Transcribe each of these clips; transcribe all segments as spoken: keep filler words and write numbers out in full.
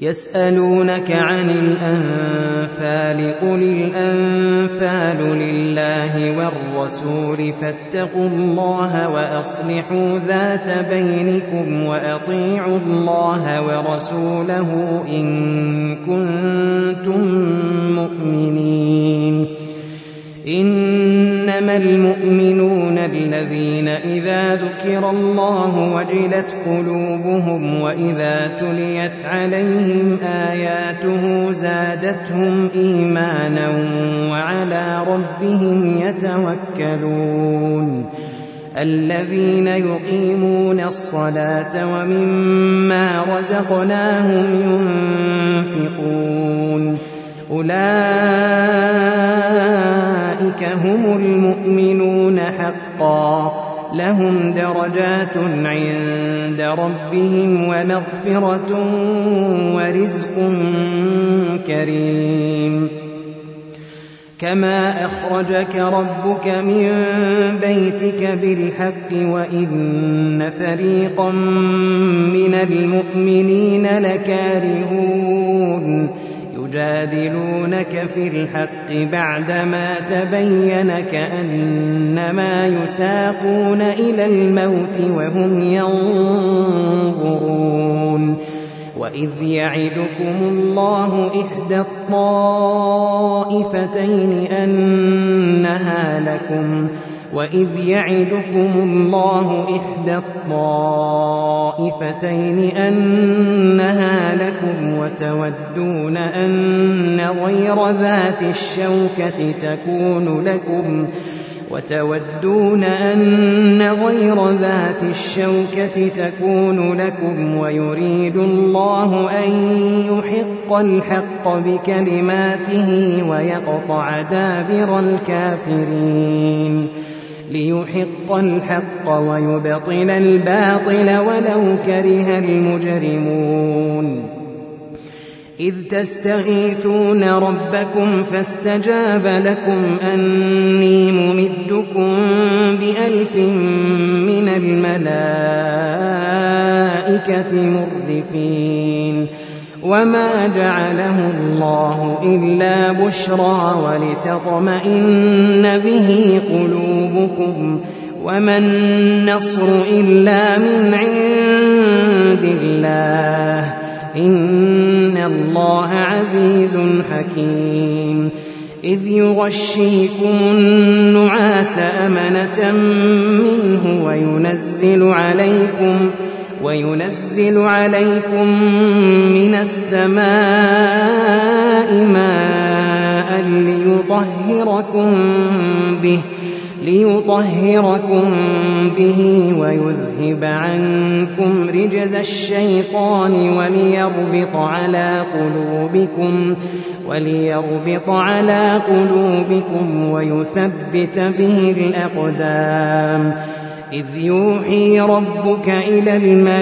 يسألونك عن الأنفال قل الأنفال لله والرسول فاتقوا الله وأصلحوا ذات بينكم وأطيعوا الله ورسوله إن كنتم مؤمنين. إنما المؤمنون الذين إذا ذكر الله وجلت قلوبهم وإذا تليت عليهم آياته زادتهم إيمانا وعلى ربهم يتوكلون. الذين يقيمون الصلاة ومما رزقناهم ينفقون أولئك هم المؤمنون حقا لهم درجات عند ربهم ومغفرة ورزق كريم. كما أخرجك ربك من بيتك بالحق وإن فريقا من المؤمنين لكارهون يجادلونك في الحق بعدما تبين كأنما يساقون إلى الموت وهم ينظرون. وإذ يعدكم الله إحدى الطائفتين أنها لكم وإذ يعدكم الله إحدى الطائفتين أنها لكم وتودون أن غير ذات الشوكة تكون لكم وتودون أن غير ذات الشوكة تكون لكم ويريد الله أن يحق الحق بكلماته ويقطع دابر الكافرين ليحق الحق ويبطل الباطل ولو كره المجرمون. إذ تستغيثون ربكم فاستجاب لكم أني ممدكم بألف من الملائكة مردفين. وما جعله الله إلا بشرى ولتطمئن به قلوبكم وما النصر إلا من عند الله إن الله عزيز حكيم. إذ يغشيكم النعاس أمنة منه وينزل عليكم وينزل عليكم من السماء ماء ليطهركم به ليطهركم به ويذهب عنكم رجز الشيطان وليربط على قلوبكم وليربط على قلوبكم ويثبت به الأقدام. إذ يوحي ربك إلى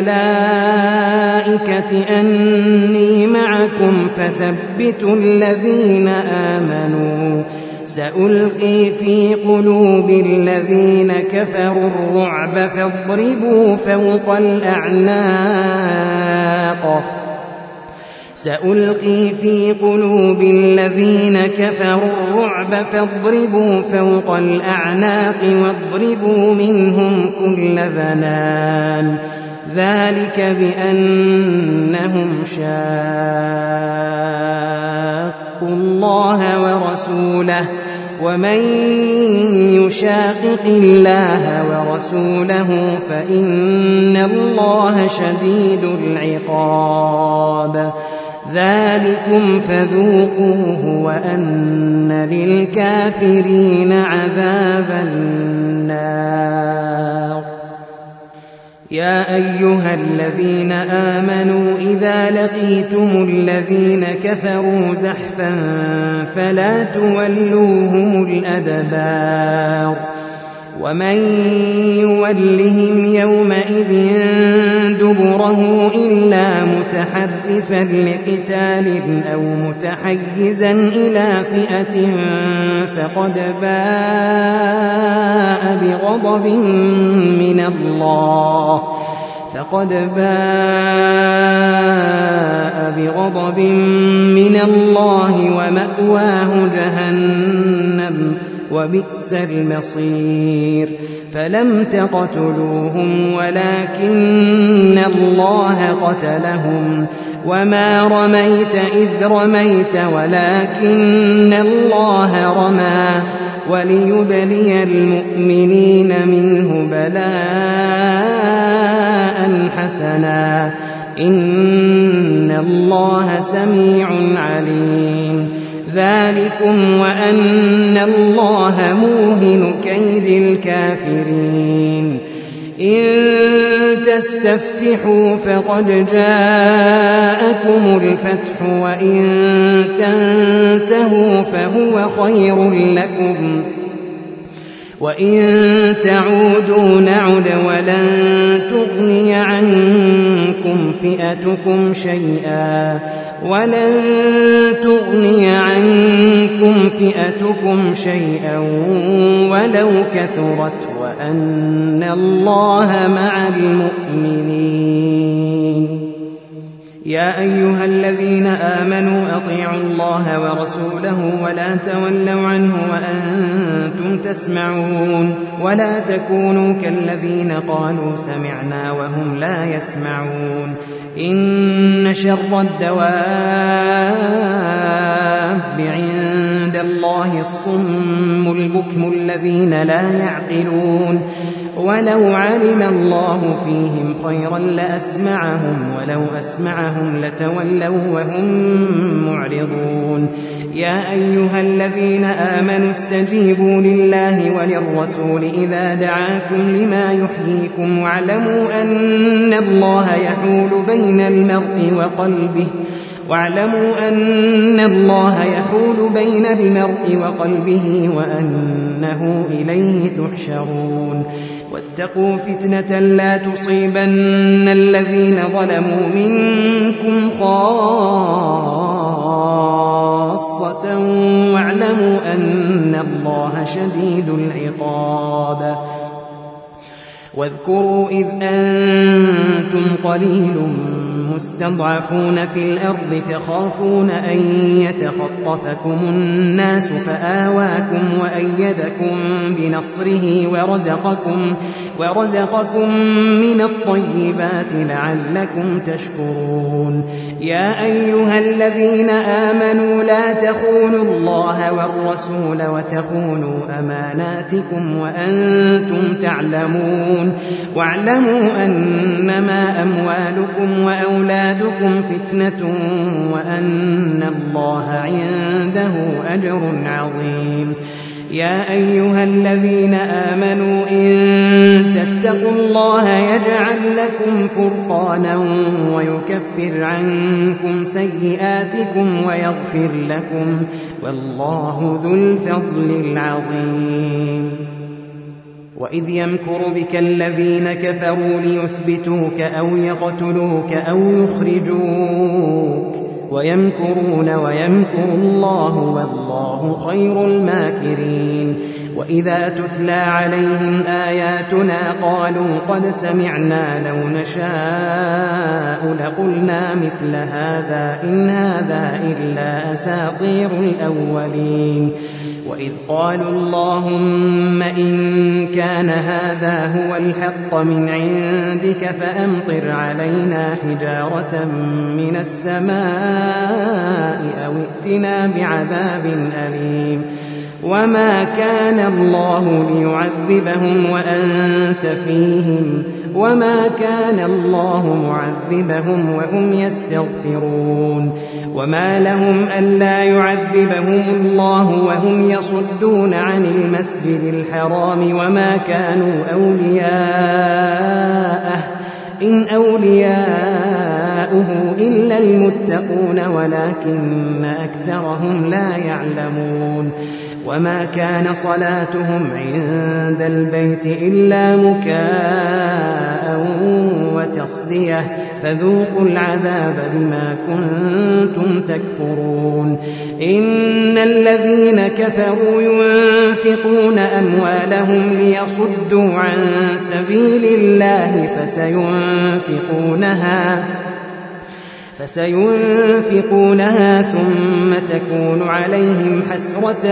الملائكة أني معكم فثبتوا الذين آمنوا سألقي في قلوب الذين كفروا الرعب فاضربوا فوق الأعناق سألقي في قلوب الذين كفروا الرعب فاضربوا فوق الأعناق واضربوا منهم كل بنان. ذلك بأنهم شاقوا الله ورسوله ومن يشاقق الله ورسوله فإن الله شديد العقاب. ذلكم فذوقوه وأن للكافرين عذاب النار. يا أيها الذين آمنوا إذا لقيتم الذين كفروا زحفا فلا تولوهم الأدبار ومن يولهم يومئذ دبره إلا متحرفا لقتال أو متحيزا إلى فئة فقد باء بغضب من الله فقد باء بغضب غضب من الله ومأواه جهنم وبئس المصير فلم تقتلوهم ولكن الله قتلهم وما رميت إذ رميت ولكن الله رمى وليبلي المؤمنين منه بلاء حسنا إن الله سميع عليم ذلكم وأن الله موهن كيد الكافرين إن تستفتحوا فقد جاءكم الفتح وإن تنتهوا فهو خير لكم وإن تعودوا نعد ولن تغني عنكم فئتكم شيئا ولن تغني عنكم فئتكم شيئا ولو كثرت وأن الله مع المؤمنين يا أيها الذين آمنوا أطيعوا الله ورسوله ولا تولوا عنه وأنتم تسمعون ولا تكونوا كالذين قالوا سمعنا وهم لا يسمعون إن شر الدواب عند الله الصم البكم الذين لا يعقلون ولو علم الله فيهم خيرا لأسمعهم ولو أسمعهم لتولوا وهم معرضون يا أيها الذين آمنوا استجيبوا لله وللرسول إذا دعاكم لما يحييكم واعلموا أن الله يحول بين المرء وقلبه واعلموا أن الله يحول بين المرء وقلبه وأنه إليه تحشرون واتقوا فتنة لا تصيبن الذين ظلموا منكم خاصة واعلموا أن الله شديد العقاب واذكروا إذ أنتم قليل مستضعفون في الأرض تخافون أن يتخطفكم الناس فآواكم وأيدكم بنصره ورزقكم, ورزقكم من الطيبات لعلكم تشكرون يا أيها الذين آمنوا لا تخونوا الله والرسول وتخونوا أماناتكم وأنتم تعلمون واعلموا أنما أموالكم وأولادكم أولادكم فتنة وأن الله عنده أجر عظيم يا أيها الذين آمنوا إن تتقوا الله يجعل لكم فرقانا ويكفر عنكم سيئاتكم ويغفر لكم والله ذو الفضل العظيم وإذ يمكر بك الذين كفروا ليثبتوك أو يقتلوك أو يخرجوك ويمكرون ويمكر الله والله خير الماكرين وإذا تتلى عليهم آياتنا قالوا قد سمعنا لو نشاء لقلنا مثل هذا إن هذا إلا أساطير الأولين وإذ قالوا اللهم إن كان هذا هو الحق من عندك فأمطر علينا حجارة من السماء أو ائتنا بعذاب أليم وما كان الله ليعذبهم وأنت فيهم وما كان الله معذبهم وهم يستغفرون وما لهم ألا يعذبهم الله وهم يصدون عن المسجد الحرام وما كانوا أولياءه إن أولياؤه إلا المتقون ولكن أكثرهم لا يعلمون وما كان صلاتهم عند البيت إلا مكاء وتصدية فذوقوا العذاب بما كنتم تكفرون إن الذين كفروا ينفقون أموالهم ليصدوا عن سبيل الله فسينفقونها فسينفقونها ثم تكون عليهم حسرة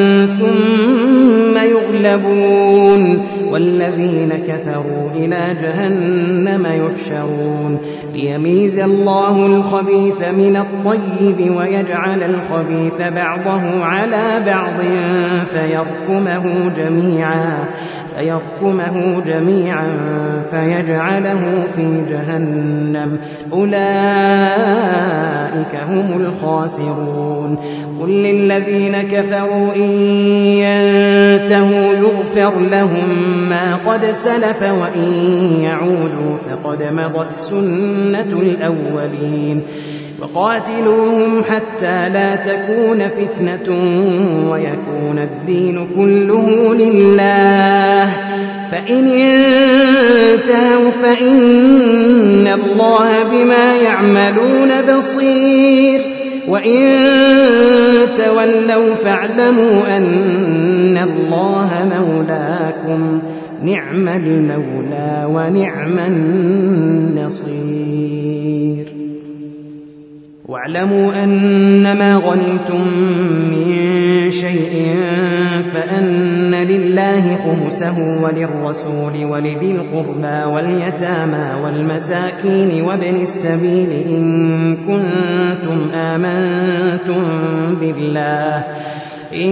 ثم يغلبون والذين كفروا إلى جهنم يحشرون ليميز الله الخبيث من الطيب ويجعل الخبيث بعضه على بعض فيركمه جميعا فيركمه جميعا فيجعله في جهنم أولئك هم الخاسرون قل للذين كفروا إن ينتهوا يغفر لهم ما قد سلف وإن يعودوا فقد مضت سنة الأولين وقاتلوهم حتى لا تكون فتنة ويكون الدين كله لله فإن انتهوا فإن الله بما يعملون بصير وإن تولوا فاعلموا أن الله مولاكم نعم المولى ونعم النصير واعلموا أنما غنمتم من شيء فأن لله خمسه وللرسول ولذي القربى واليتامى والمساكين وابن السبيل إن كنتم آمنتم بالله إن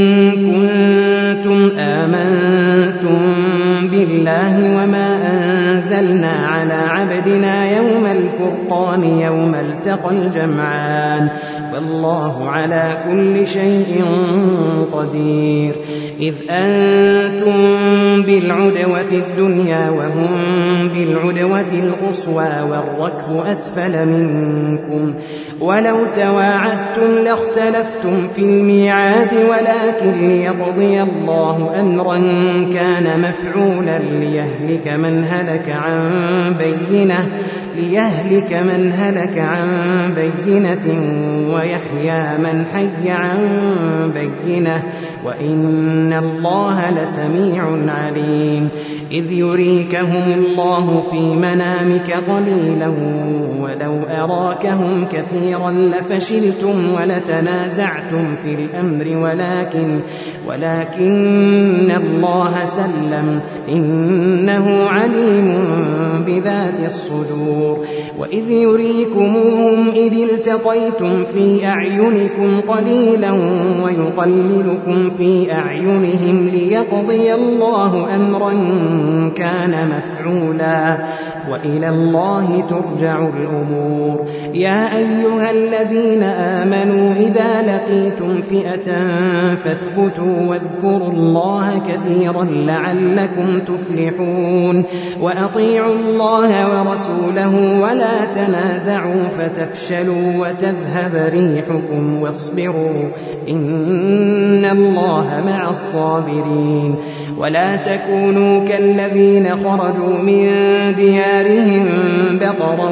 كنتم آمنتم بالله وما أنزلنا على عبدنا يوم الفرقان يوم التقى الجمعان والله على كل شيء قدير إذ أنتم بالعدوة الدنيا وهم بالعدوة القصوى والركب أسفل منكم ولو تواعدتم لاختلفتم في الميعاد ولكن ليقضي الله أمرا كان مفعولا ليهلك من هلك عن بينة ليهلك من هلك عن بينة ويحيى من حي عن بينة وإن الله لسميع عليم إذ يريكهم الله في منامك قليلا ولو أراكهم كثيرا لفشلتم ولتنازعتم في الأمر ولكن ولكن الله سلم إنه عليم بذات الصدور وإذ يريكموهم إذ التقيتم في أعينكم قليلا ويقللكم في أعينهم ليقضي الله أمرا كان مفعولا وإلى الله ترجع الأمور يا أيها الذين آمنوا إذا لقيتم فئة فاثبتوا واذكروا الله كثيرا لعلكم تفلحون وأطيعوا الله ورسوله ولا تنازعوا فتفشلوا وتذهب ريحكم واصبروا إن الله مع الصابرين ولا تكونوا كالذين خرجوا من ديارهم بطرا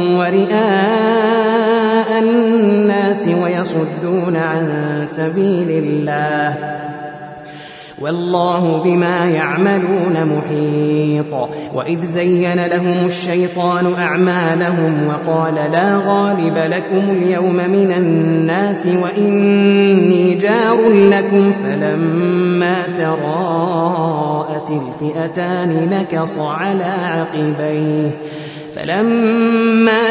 ورئاء الناس ويصدون عن سبيل الله والله بما يعملون محيط وإذ زين لهم الشيطان أعمالهم وقال لا غالب لكم اليوم من الناس وإني جار لكم فلما تراءت الفئتان نكص على عقبيه فلما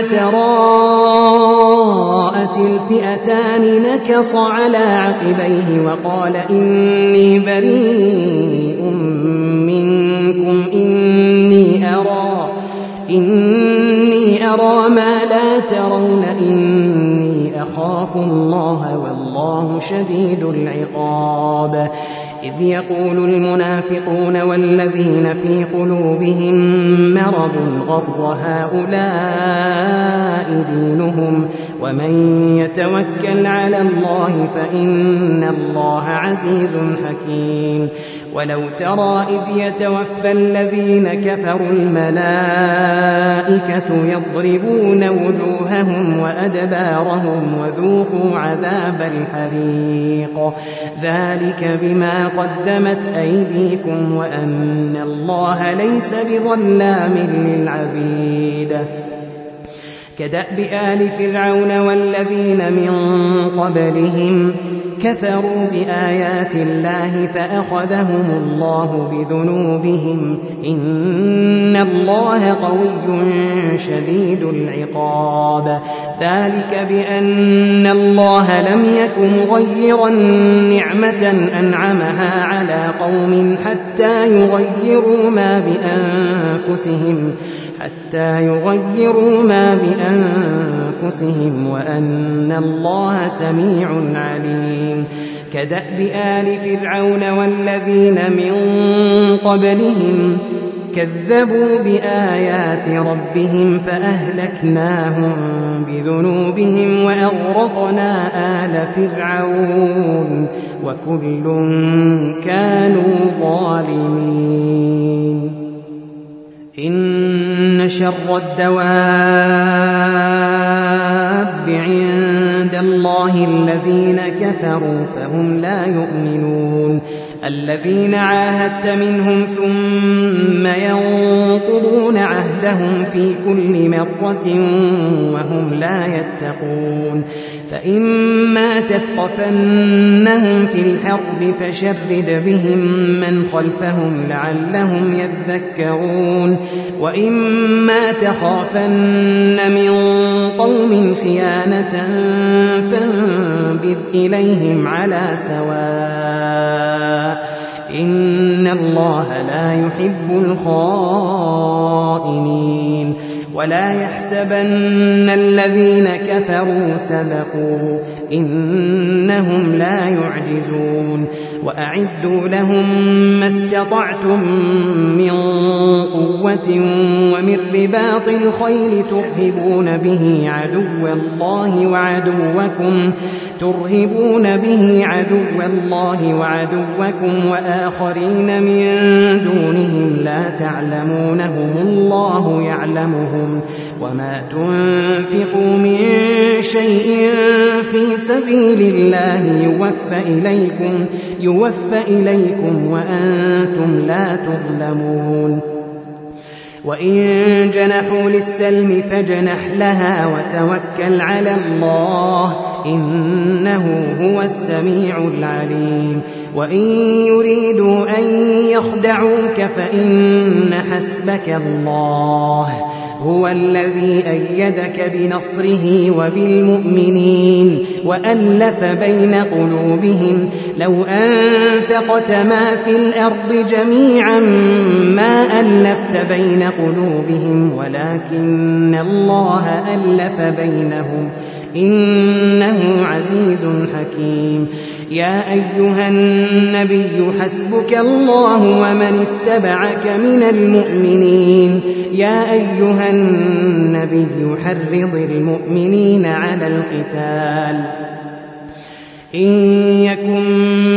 تراءت الفئتان نكص على عقبيه وقال إني بريء منكم إني أرى إني أرى ما لا ترون إني أخاف الله والله شديد العقاب إذ يقول المنافقون والذين في قلوبهم مرض غر هؤلاء دينهم ومن يتوكل على الله فإن الله عزيز حكيم ولو ترى إذ يتوفى الذين كفروا الملائكة يضربون وجوههم وأدبارهم وذوقوا عذاب الحريق ذلك بما قدمت أيديكم وأن الله ليس بظلام للعبيد كدأب آل فرعون والذين من قبلهم كفروا بآيات الله فأخذهم الله بذنوبهم إن الله قوي شديد العقاب. ذلك بأن الله لم يك مغيرا نعمة أنعمها على قوم حتى يغيروا ما بأنفسهم حتى يغيروا ما بأنفسهم وأن الله سميع عليم. كدأب آل فرعون والذين من قبلهم كذبوا بآيات ربهم فأهلكناهم بذنوبهم وأغرقنا آل فرعون وكل كانوا ظالمين. إن شر الدواب عند الله الذين كفروا فهم لا يؤمنون. الذين عاهدت منهم ثم ينقضون عهدهم في كل مرة وهم لا يتقون. فإما تثقفنهم في الحرب فشرد بهم من خلفهم لعلهم يذكرون. وإما تخافن من قوم خيانة فانبذ إليهم على سواء إن الله لا يحب الخائنين. ولا يحسبن الذين كفروا سبقوا إنهم لا يعجزون. وأعدوا لهم ما استطعتم من قوة ومن رباط الخيل ترهبون به عدو الله وعدوكم ترهبون به عدو الله وعدوكم وآخرين من دونهم لا تعلمونهم الله يعلمهم. وما تنفقوا من شيء في سبيل الله يوفى إليكم يوفى إليكم وأنتم لا تظلمون. وإن جنحوا للسلم فاجنح لها وتوكل على الله إنه هو السميع العليم. وإن يريدوا أن يخدعوك فإن حسبك الله هو الذي أيدك بنصره وبالمؤمنين وألف بين قلوبهم. لو أنفقت ما في الأرض جميعا ما ألفت بين قلوبهم ولكن الله ألف بينهم إنه عزيز حكيم. يا أيها النبي حسبك الله ومن اتبعك من المؤمنين. يا أيها النبي حرض المؤمنين على القتال. إن يكن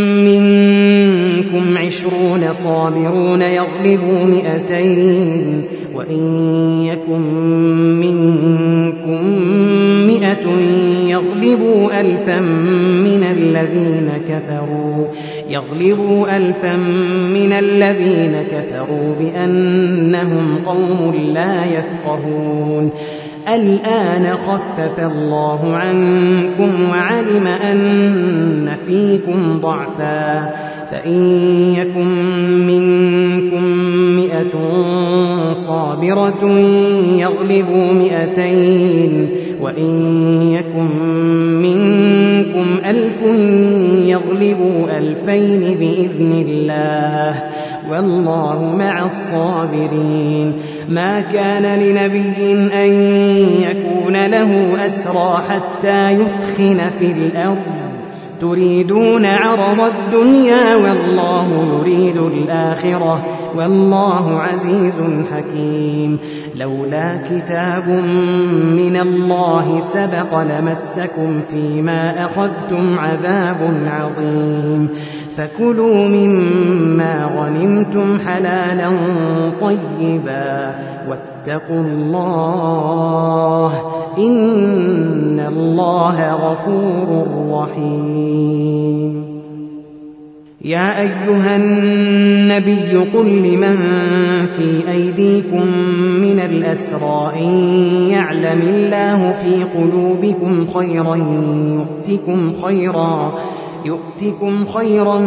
منكم عشرون صابرون يغلبوا مئتين وإن يكن منكم مئة يغلبوا ألفا من الذين كفروا يغلبوا ألفا من الذين كفروا بأنهم قوم لا يفقهون. الآن خفف الله عنكم وعلم أن فيكم ضعفا فإن يكن منكم مئة صابرة يغلبوا مئتين وإن يكن منكم ألف يغلبوا ألفين بإذن الله والله مع الصابرين. ما كان لنبي أن يكون له أسرى حتى يثخن في الأرض تريدون عرض الدنيا والله يريد الآخرة والله عزيز حكيم. لولا كتاب من الله سبق لمسكم فيما أخذتم عذاب عظيم. فكلوا مما غنمتم حلالا طيبا واتقوا الله إن الله غفور رحيم. يا أيها النبي قل لمن في أيديكم من الأسرى إن يعلم الله في قلوبكم خيرا يؤتكم خيرا يؤتكم خيرا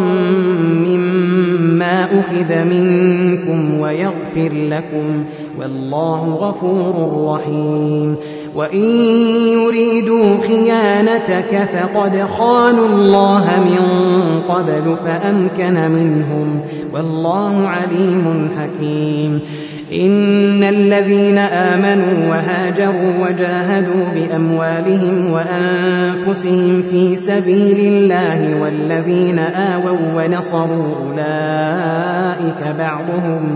مما أخذ منكم ويغفر لكم والله غفور رحيم. وإن يريدوا خيانتك فقد خانوا الله من قبل فأمكن منهم والله عليم حكيم. إن الذين آمنوا وهاجروا وجاهدوا بأموالهم وأنفسهم في سبيل الله والذين آووا ونصروا أولئك بعضهم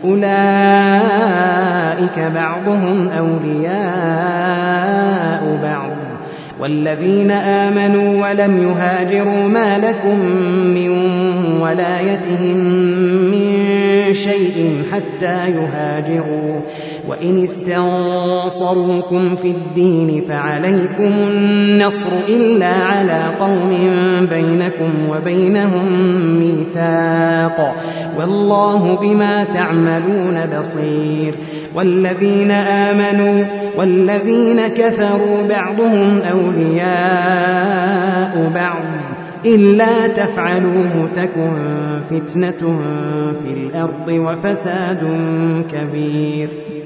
أولئك بعضهم أولياء بعض والذين آمنوا ولم يهاجروا ما لكم من ولايتهم من شيء حتى يهاجروا وإن استنصروكم في الدين فعليكم النصر إلا على قوم بينكم وبينهم ميثاق والله بما تعملون بصير. والذين آمنوا والذين كفروا بعضهم أولياء بعض إلا تفعلوه تكن فتنة في الأرض وفساد كبير.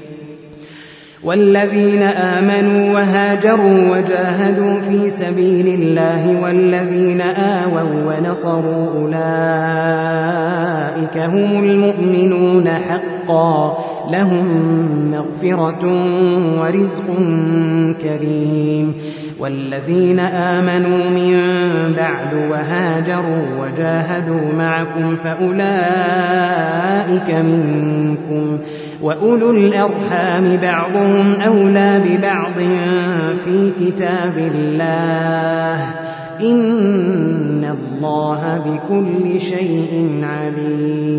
والذين آمنوا وهاجروا وجاهدوا في سبيل الله والذين آووا ونصروا أولئك هم المؤمنون حقا لهم مغفرة ورزق كريم. والذين آمنوا من بعد وهاجروا وجاهدوا معكم فأولئك منكم وأولو الأرحام بعضهم أولى ببعض في كتاب الله إن الله بكل شيء عليم.